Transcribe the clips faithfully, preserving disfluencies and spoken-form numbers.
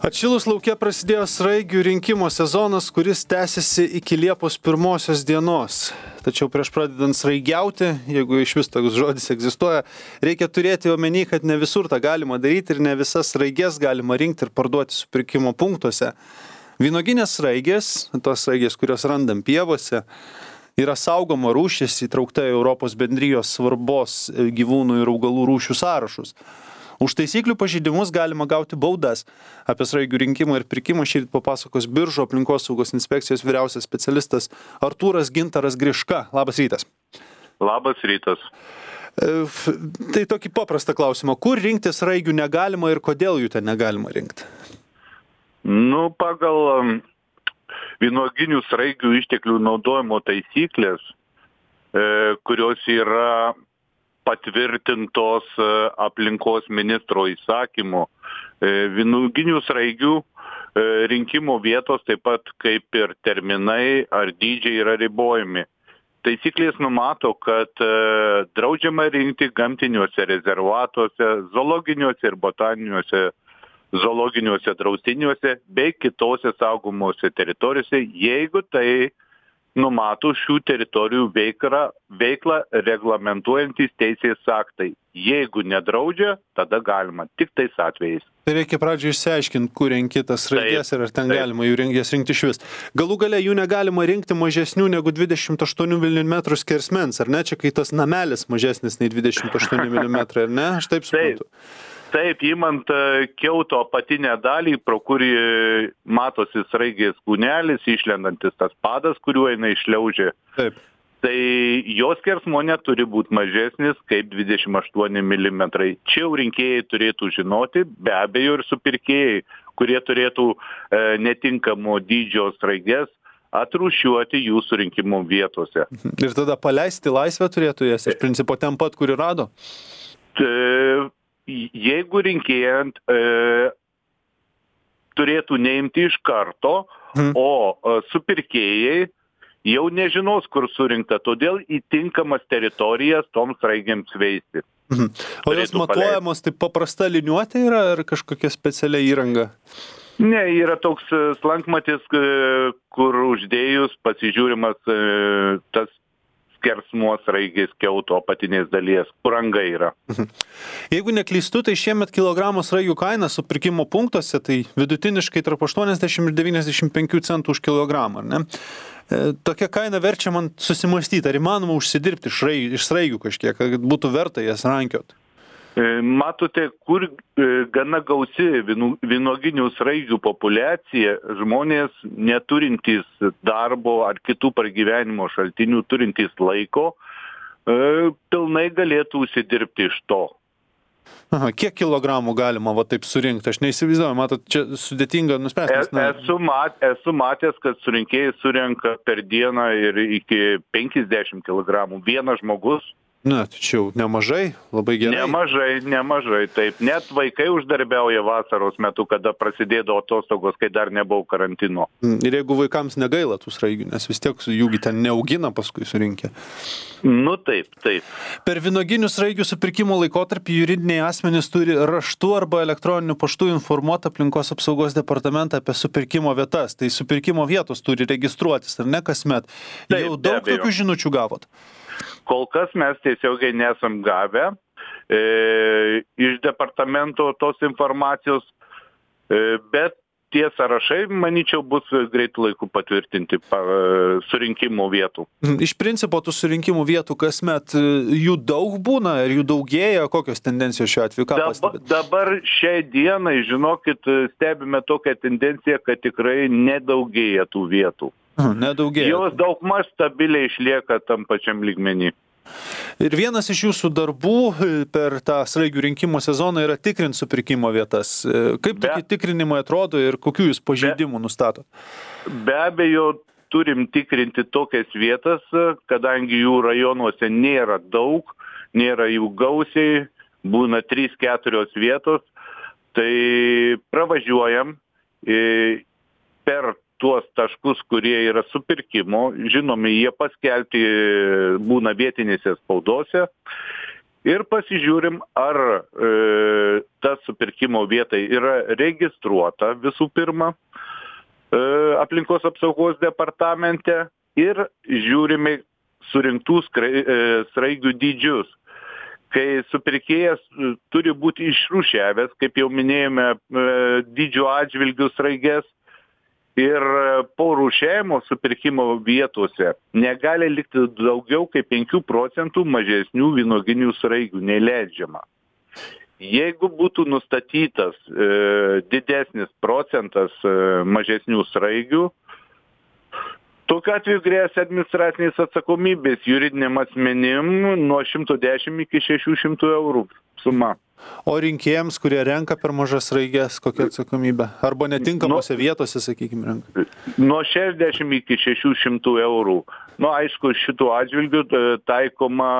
Atšilus lauke prasidėjo sraigių rinkimo sezonas, kuris tęsiasi iki Liepos pirmosios dienos. Tačiau prieš pradedant sraigiauti, jeigu iš vis toks žodis egzistuoja, reikia turėti omeny, kad ne visur tą galima daryti ir ne visas sraigės galima rinkti ir parduoti supirkimo punktuose. Vynuoginės sraigės, tos sraigės, kurios randam pievose, yra saugoma rūšis įtraukta į Europos bendrijos svarbos gyvūnų ir augalų rūšių sąrašus. Už taisyklių pažeidimus galima gauti baudas. Apie sraigių rinkimą ir pirkimą šįryt papasakos Biržų aplinkosaugos inspekcijos vyriausias specialistas Artūras Gintaras Griška. Labas rytas. Labas rytas. E, tai tokį paprastą klausimą. Kur rinkti sraigių negalima ir kodėl jų ten negalima rinkti? Nu, pagal vynuoginių sraigių išteklių naudojimo taisyklės, e, kurios yra patvirtintos aplinkos ministro įsakymu. Vynuoginių sraigių rinkimo vietos, taip pat kaip ir terminai ar dydžiai yra ribojami. Taisyklės numato, kad draudžiama rinkti gamtiniuose rezervatuose, zoologiniuose ir botaniniuose zoologiniuose draustiniuose bei kitose saugomose teritorijose, jeigu tai numato šių teritorijų veiklą, veiklą reglamentuojantys teisės aktai. Jeigu nedraudžia, tada galima, tik tais atvejais. Tai reikia pradžiai išsiaiškinti, kur renki tas sraiges ir ar ten taip. Galima jų jas rinkti iš vis. Galų gale jų negalima rinkti mažesnių negu dvidešimt aštuonių milimetrų skersmens, ar ne? Čia kai tas namelis mažesnis nei dvidešimt aštuoni milimetrai, ar ne? Aš taip suprantu. Taip. Taip, įmant kiauto apatinę dalį, pro kurį matosi sraigės kūnelis, išlendantis tas padas, kuriuo jinai šliaužia. Taip. Tai jos skersmuo neturi būti mažesnis kaip dvidešimt aštuoni milimetrai. Čia jau rinkėjai turėtų žinoti, be abejo ir supirkėjai, kurie turėtų e, netinkamo dydžio sraiges atrūšiuoti jų surinkimo vietose. Ir tada paleisti laisvę turėtų jas, iš principo ten pat, kur ir rado? Tai jeigu rinkėjant e, turėtų neimti iš karto, hmm. o e, supirkėjai jau nežinos, kur surinkta, todėl į tinkamas teritorijas toms sraigėms veisti. Hmm. O jos matuojamos taip paprasta liniuotė yra ar kažkokia specialia įranga? Ne, yra toks slankmatis, kur uždėjus pasižiūrimas e, tas skersmuo sraigės kiauto apatinės dalies, kur anga yra. Jeigu neklystu, tai šiemet kilogramo sraigių kaina supirkimo punktuose, tai vidutiniškai tarp aštuoniasdešimt ir devyniasdešimt penkių centų už kilogramą, ar ne? E, tokia kaina verčia man susimąstyti, ar įmanoma užsidirbti iš sraigių, iš sraigių kažkiek, kad būtų verta jas rankiot. Matote, kur gana gausi vynuoginių sraigių populiacija, žmonės neturintys darbo ar kitų pragyvenimo šaltinių, turintys laiko, pilnai galėtų užsidirbti iš to. Aha, kiek kilogramų galima va taip surinkti? Aš neįsivaizduoju, matot, čia sudėtinga nuspręsti. Na... Esu, mat, esu matęs, kad surinkėjai surenka per dieną ir iki penkiasdešimt kilogramų. Vienas žmogus. Na, tačiau nemažai, labai gerai. Nemažai, nemažai, taip. Net vaikai uždarbiauja vasaros metu, kada prasidėdavo atostogos, kai dar nebuvo karantino. Ir jeigu vaikams negaila tų sraigių, nes vis tiek jųgi ten neaugina paskui surinkę. Nu taip, taip. Per vynuoginių sraigių supirkimo laikotarpį juridiniai asmenys turi raštu arba elektroniniu paštu informuoti aplinkos apsaugos departamentą apie supirkimo vietas. Tai supirkimo vietos turi registruotis, ar ne kasmet? Taip, jau daug tokių žinučių gavot? Kol kas mes tiesiogiai nesam gavę e, iš departamento tos informacijos, e, bet tie sąrašai, manyčiau, bus greitų laikų patvirtinti pa, surinkimo vietų. Iš principo tų surinkimų vietų kasmet jų daug būna, ar jų daugėja, kokios tendencijos šiuo atveju, ką pastebit? Dabar šiai dienai, žinokit, stebime tokią tendenciją, kad tikrai nedaugėja tų vietų. Nedaugėja. Jos daugmaž stabiliai išlieka tam pačiam lygmenį. Ir vienas iš jūsų darbų per tą sraigių rinkimo sezoną yra tikrint supirkimo vietas. Kaip be, tokie tikrinimai atrodo ir kokių jūs pažeidimų be, nustatot? Be abejo, turim tikrinti tokias vietas, kadangi jų rajonuose nėra daug, nėra jų gausiai, būna trys keturios vietos, tai pravažiuojam per tuos taškus, kurie yra supirkimo, žinomi, jie paskelbti būna vietinėse spaudose ir pasižiūrim, ar e, ta supirkimo vieta yra registruota visų pirma e, aplinkos apsaugos departamente ir žiūrime surinktų skrai, e, sraigių dydžius. Kai supirkėjas turi būti išrūšiavęs, kaip jau minėjome, dydžio atžvilgių sraiges ir po rūšiavimo supirkimo vietose negali likti daugiau kaip penkių procentų mažesnių vynuoginių sraigių, nei leidžiama. Jeigu būtų nustatytas e, didesnis procentas e, mažesnių sraigių, tokiu atveju grėsia administracinės atsakomybės juridiniam asmenim nuo šimto dešimt iki šešių šimtų eurų suma. O rinkėjams, kurie renka per mažas sraiges, kokia atsakomybė? Arba netinkamose nu, vietose, sakykime, renka? Nuo šešiasdešimt iki šešių šimtų eurų. Nu, aišku, šitų atžvilgių taikoma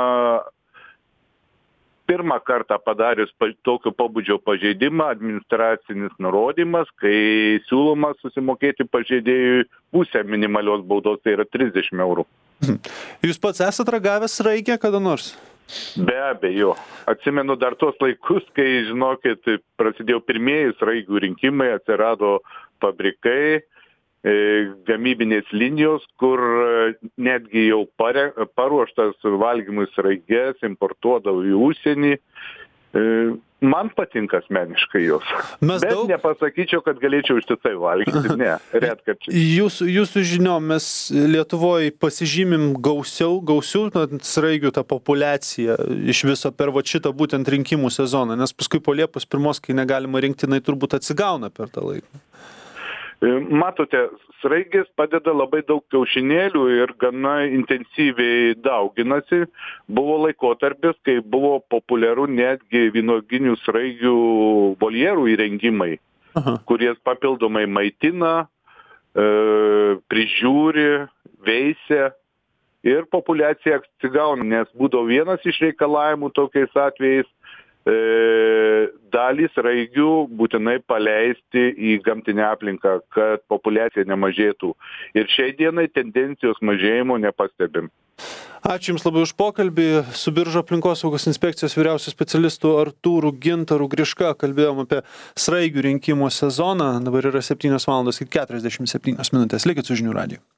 pirmą kartą padarius tokio pobūdžio pažeidimą administracinis nurodymas, kai siūloma susimokėti pažeidėjui pusę minimalios baudos, tai yra trisdešimt eurų. Jūs pats esat ragavęs sraigę kada nors? Be abejo. Atsimenu dar tos laikus, kai, žinokit, prasidėjo pirmieji sraigių rinkimai, atsirado fabrikai, gamybinės linijos, kur netgi jau pare, paruoštas valgymui sraiges importuodavo į užsienį. Man patinka asmeniškai jos. Mes Bet daug... nepasakyčiau, kad galėčiau ištisai valgyti. Ne, retkarčiai. Jūsų, jūsų žiniom, mes Lietuvoje pasižymim gausiau, gausiau sraigių tą populiaciją iš viso per va šitą būtent rinkimų sezoną, nes paskui po Liepos pirmos, kai negalima rinkti, jinai turbūt atsigauna per tą laiką. Matote, sraigės padeda labai daug kiaušinėlių ir gana intensyviai dauginasi. Buvo laikotarpis, kai buvo populiaru netgi vynuoginių sraigių voljerų įrengimai, Aha. kurie papildomai maitina, e, prižiūri, veisia ir populiacija atsigauna, nes būdavo vienas iš reikalavimų tokiais atvejais e, dalį sraigių būtinai paleisti į gamtinę aplinką, kad populiacija nemažėtų. Ir šiai dienai tendencijos mažėjimo nepastebim. Ačiū Jums labai už pokalbį. Su Biržų aplinkosaugos inspekcijos vyriausiu specialistu Artūru Gintaru Griška kalbėjom apie sraigių rinkimo sezoną. Dabar yra septynios valandos ir keturiasdešimt septynios minutės. Likit su žinių radiju.